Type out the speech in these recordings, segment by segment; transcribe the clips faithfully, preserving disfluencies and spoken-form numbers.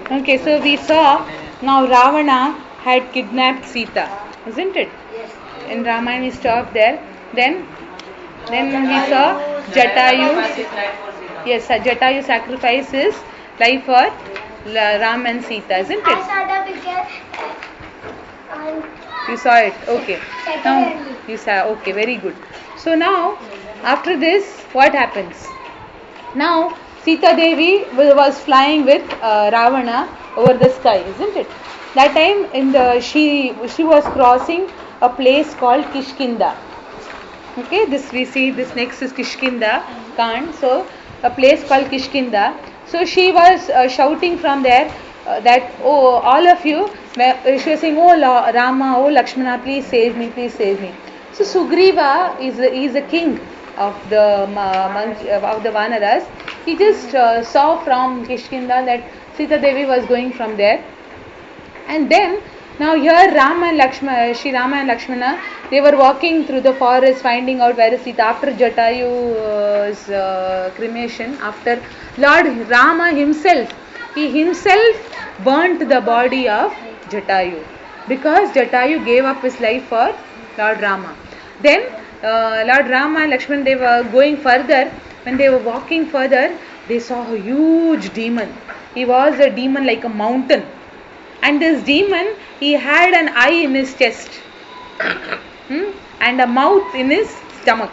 Okay, so we saw now Ravana had kidnapped Sita, isn't it? Yes. In Ramayana we stopped there. Then, then we saw Jatayu. Yes, uh, Jatayu sacrifices life for La- Ram and Sita, isn't I it? saw the picture on You saw it. Okay. Now Saturday. you saw. Okay, very good. So now, after this, what happens? Now Sita Devi wa- was flying with uh, Ravana over the sky, isn't it? That time in the she she was crossing a place called Kishkinda. Okay, this we see this next is Kishkinda Kand. So a place called Kishkinda. So she was uh, shouting from there uh, that oh all of you. She was saying oh La- Rama, oh Lakshmana, please save me, please save me. So Sugriva is a, is a king of the uh, monkey, of the Vanaras. He just uh, saw from Kishkinda that Sita Devi was going from there. And then now here Rama and Lakshmana, Shri Rama and Lakshmana, they were walking through the forest finding out where is Sita after Jatayu's uh, cremation. After Lord Rama himself, he himself burnt the body of Jatayu because Jatayu gave up his life for Lord Rama. Then uh, Lord Rama and Lakshmana, they were going further. When they were walking further, they saw a huge demon. He was a demon like a mountain. And this demon, he had an eye in his chest hmm? and a mouth in his stomach.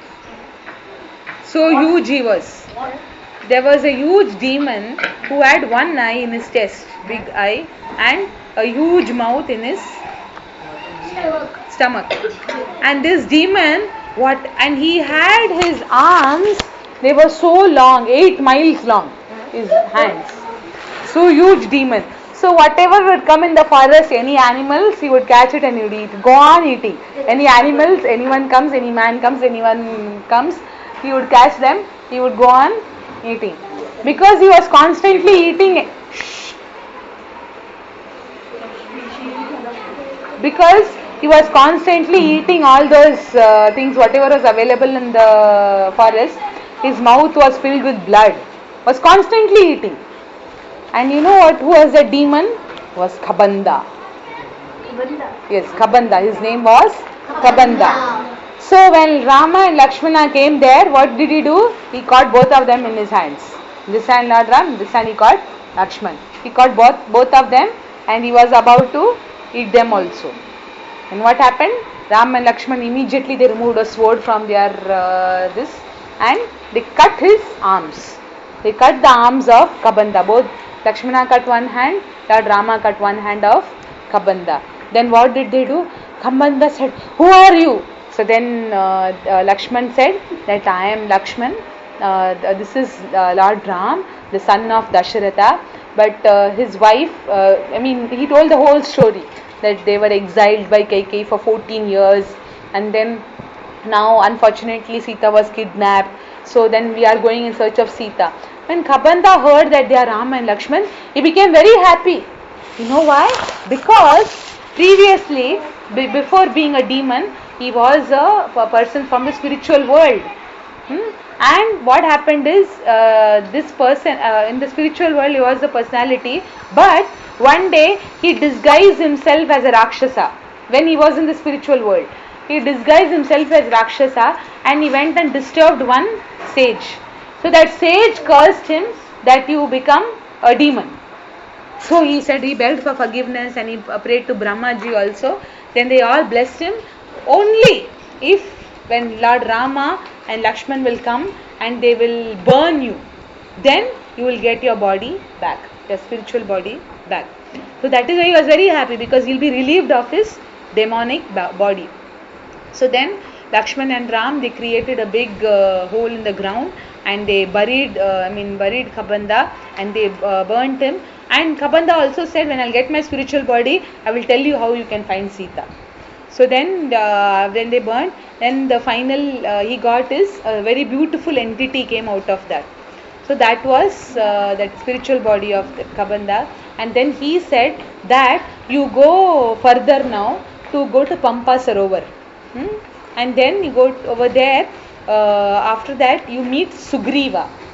So huge he was. There was a huge demon who had one eye in his chest, big eye, and a huge mouth in his stomach. And this demon, what? And he had his arms. They were so long, eight miles long. His hands, so huge demon. So whatever would come in the forest, any animals, he would catch it and he would eat. Go on eating. Any animals, anyone comes, any man comes, anyone comes, he would catch them. He would go on eating because he was constantly eating. Because he was constantly eating all those uh, things, whatever was available in the forest. His mouth was filled with blood. Was constantly eating. And you know what? Who was the demon? Was Kabanda. Kabanda. Yes, Kabanda. His name was Kabanda. So when Rama and Lakshmana came there, what did he do? He caught both of them in his hands. This hand Lord Ram, this hand he caught Lakshman. He caught both both of them and he was about to eat them also. And what happened? Ram and Lakshman immediately they removed a sword from their uh, this and they cut his arms. They cut the arms of Kabanda. Both Lakshmana cut one hand, Lord Rama cut one hand of Kabanda. Then what did they do? Kabanda said, "Who are you?" So then uh, uh, Lakshman said that I am Lakshman. Uh, this is uh, Lord Ram, the son of Dasharatha. But uh, his wife, uh, I mean, he told the whole story that they were exiled by Kaikeyi for fourteen years, and then now unfortunately Sita was kidnapped. So then we are going in search of Sita. When Kabanda heard that they are Rama and Lakshman, he became very happy. You know why? Because previously, b- before being a demon, he was a, a person from the spiritual world. Hmm? And what happened is, uh, this person uh, in the spiritual world, he was a personality, but one day he disguised himself as a Rakshasa when he was in the spiritual world. He disguised himself as Rakshasa and he went and disturbed one sage. So that sage cursed him that you become a demon. So he said he begged for forgiveness and he prayed to Brahmaji also. Then they all blessed him. Only if when Lord Rama and Lakshman will come and they will burn you, then you will get your body back, your spiritual body back. So that is why he was very happy because he'll be relieved of his demonic body. So then Lakshman and Ram, they created a big uh, hole in the ground and they buried, uh, I mean buried Kabanda and they uh, burnt him. And Kabanda also said, when I'll get my spiritual body, I will tell you how you can find Sita. So then uh, when they burnt, then the final uh, he got is a very beautiful entity came out of that. So that was uh, that spiritual body of the Kabanda. And then he said that you go further now to go to Pampa Sarovar. Hmm? And then you go over there, uh, after that you meet Sugriva.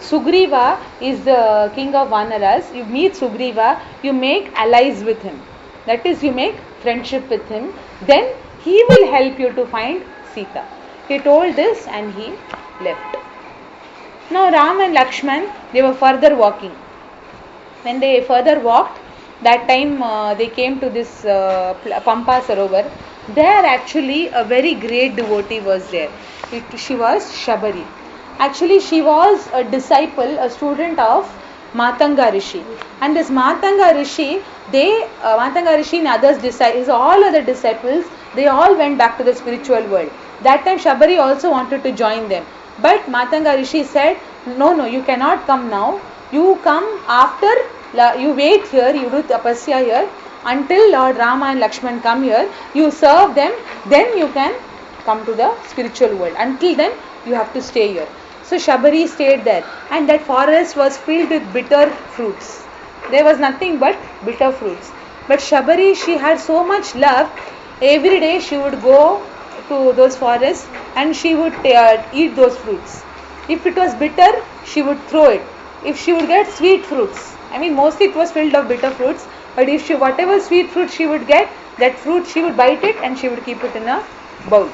Sugriva is the king of Vanaras. You meet Sugriva, you make allies with him. That is, you make friendship with him. Then he will help you to find Sita. He told this and he left. Now Ram and Lakshman, they were further walking. When they further walked, that time uh, they came to this uh, Pampa Sarovar. There actually a very great devotee was there. It, she was Shabari. Actually she was a disciple, a student of Matanga Rishi. And this Matanga Rishi, they, uh, Matanga Rishi and others, disciples, all other disciples, they all went back to the spiritual world. That time Shabari also wanted to join them. But Matanga Rishi said, no, no, you cannot come now. You come after, you wait here, you do tapasya here until Lord Rama and Lakshman come here. You serve them, then you can come to the spiritual world. Until then, you have to stay here. So Shabari stayed there, and that forest was filled with bitter fruits. There was nothing but bitter fruits. But Shabari, she had so much love. Every day she would go to those forests and she would uh, eat those fruits. If it was bitter, she would throw it. If she would get sweet fruits, I mean mostly it was filled of bitter fruits, but if she, whatever sweet fruit she would get, that fruit she would bite it and she would keep it in a bowl.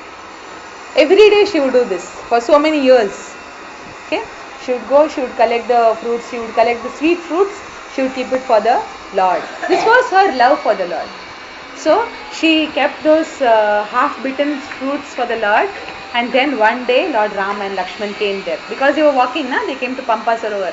Every day she would do this for so many years. Okay, she would go, she would collect the fruits, she would collect the sweet fruits, she would keep it for the Lord. This was her love for the Lord. So she kept those uh, half-bitten fruits for the Lord, and then one day Lord Ram and Lakshman came there because they were walking. Na? They came to Pampa Sarovar.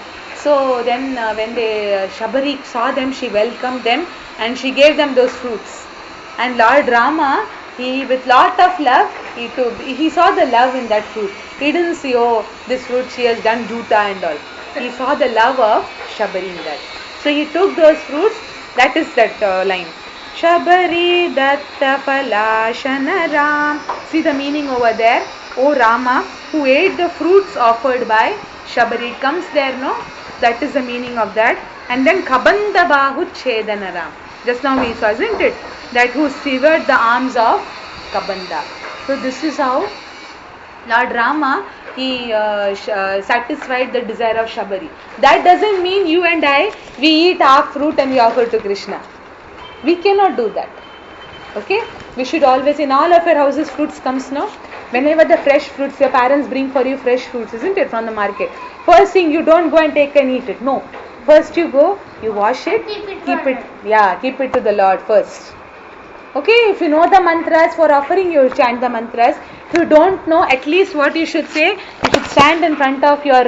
So then uh, when they uh, Shabari saw them, she welcomed them and she gave them those fruits. And Lord Rama, he with lot of love, he took, he saw the love in that fruit. He didn't see, oh, this fruit she has done juta and all. He saw the love of Shabari in that. So he took those fruits. That is that uh, line. Shabari datta palashana Ram. See the meaning over there. O Rama, who ate the fruits offered by Shabari. It comes there, no? That is the meaning of that. And then Kabanda Bahu Chedana Ram. Just now we saw, isn't it? That who severed the arms of Kabanda. So this is how Lord Rama, he uh, sh- uh, satisfied the desire of Shabari. That doesn't mean you and I, we eat half fruit and we offer to Krishna. We cannot do that. Okay? We should always, in all of our houses, fruits comes now. Whenever the fresh fruits, your parents bring for you fresh fruits, isn't it, from the market? First thing, you don't go and take and eat it. No. First you go, you wash it, Keep it keep for it, yeah, keep it to the Lord first. Okay, if you know the mantras for offering, you chant the mantras. If you don't know, at least what you should say, you should stand in front of your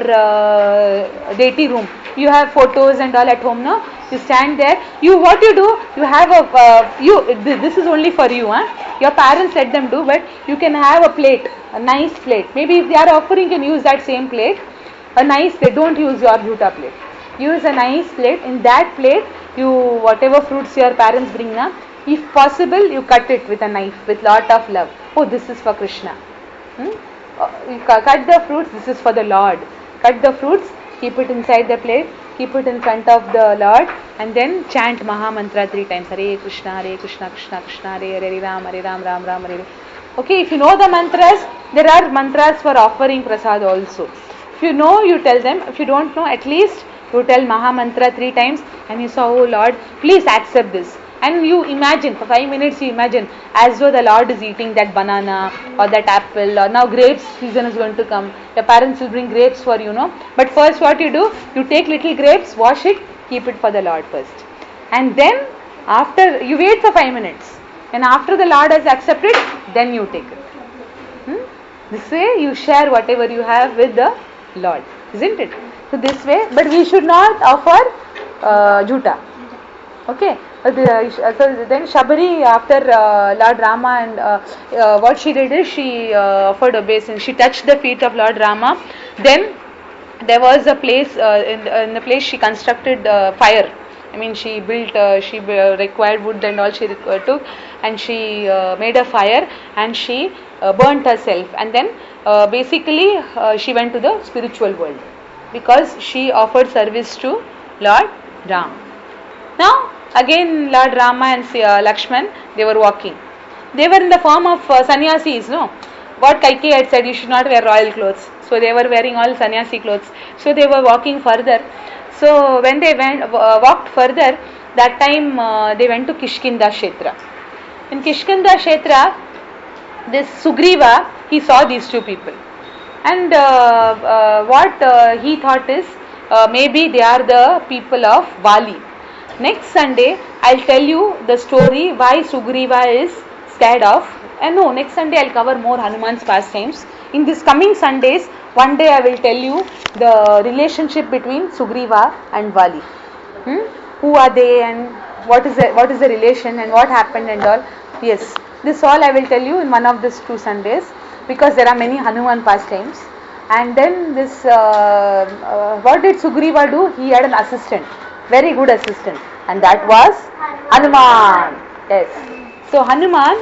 uh, deity room. You have photos and all at home, no? You stand there. You what you do? You have a uh, you. This is only for you, huh? Your parents let them do, but you can have a plate, a nice plate. Maybe if they are offering, you can use that same plate. A nice plate. Don't use your juta plate. Use a nice plate. In that plate, you whatever fruits your parents bring, na. If possible, you cut it with a knife with lot of love. Oh, this is for Krishna. Hmm? You cut the fruits. This is for the Lord. Cut the fruits. Keep it inside the plate. Keep it in front of the Lord, and then chant Maha Mantra three times. Hare Krishna, Hare Krishna, Krishna Krishna, Hare Hare Ram, Hare Ram, Ram Ram, Hare Hare. Okay, if you know the mantras, there are mantras for offering prasad also. If you know, you tell them. If you don't know, at least you tell Maha Mantra three times, and you say, oh Lord, please accept this. And you imagine, for five minutes you imagine as though the Lord is eating that banana or that apple, or now grapes season is going to come. Your parents will bring grapes for you, know. But first what you do, you take little grapes, wash it, keep it for the Lord first. And then after, you wait for five minutes. And after the Lord has accepted, then you take it. Hmm? This way you share whatever you have with the Lord. Isn't it? So this way, but we should not offer uh, juta. Okay. Uh, so then Shabari, after uh, Lord Rama, and uh, uh, what she did is she uh, offered obeisance. She touched the feet of Lord Rama. Then there was a place, uh, in, uh, in the place she constructed uh, fire. I mean, she built, uh, she uh, required wood and all she required took, and she uh, made a fire and she uh, burnt herself. And then uh, basically uh, she went to the spiritual world because she offered service to Lord Ram. Now, again Lord Rama and uh, Lakshman, they were walking. They were in the form of uh, sannyasis, no? what Kaikeyi had said, you should not wear royal clothes. So they were wearing all sannyasi clothes. So they were walking further. So when they went uh, walked further, that time uh, they went to Kishkinda Kshetra. In Kishkinda Kshetra, this Sugriva, he saw these two people. And uh, uh, what uh, he thought is, uh, maybe they are the people of Vali. Next Sunday, I'll tell you the story why Sugriva is scared of. And no, next Sunday I'll cover more Hanuman's pastimes. In this coming Sundays, one day I will tell you the relationship between Sugriva and Vali. Hmm? Who are they and what is the, what is the relation and what happened and all. Yes, this all I will tell you in one of these two Sundays, because there are many Hanuman pastimes. And then this, uh, uh, what did Sugriva do? He had an assistant, very good assistant, and that was Hanuman. Yes. So Hanuman,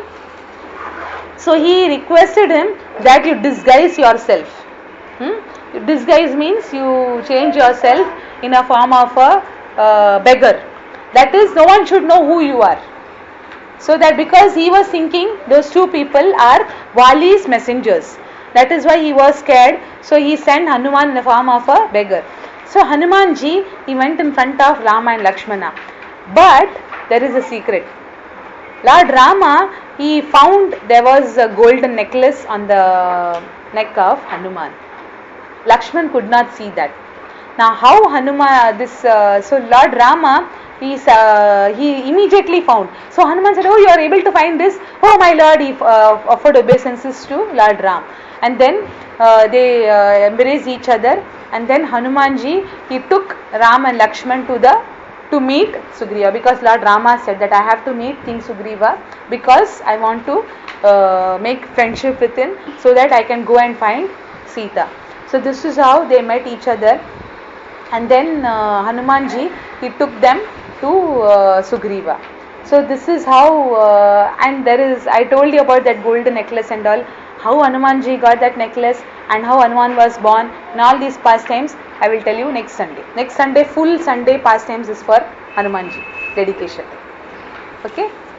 so he requested him that you disguise yourself. Hmm? Disguise means you change yourself in a form of a uh, beggar. That is, no one should know who you are. So that, because he was thinking those two people are Vali's messengers. That is why he was scared. So he sent Hanuman in the form of a beggar. So Hanumanji, he went in front of Rama and Lakshmana. But there is a secret. Lord Rama, he found there was a golden necklace on the neck of Hanuman. Lakshman could not see that. Now how Hanuman, this, uh, so Lord Rama, He's, uh, he immediately found. So Hanuman said, oh, you are able to find this? Oh, my Lord, he uh, offered obeisances to Lord Ram. And then uh, they uh, embraced each other. And then Hanumanji, he took Ram and Lakshman to the to meet Sugriva, because Lord Rama said that I have to meet King Sugriva because I want to uh, make friendship with him so that I can go and find Sita. So this is how they met each other. And then uh, Hanumanji, he took them to uh, Sugriva. So this is how, uh, and there is, I told you about that golden necklace and all, how Hanumanji got that necklace and how Hanuman was born, and all these pastimes I will tell you next Sunday. Next Sunday, full Sunday pastimes is for Hanumanji, dedication. Okay.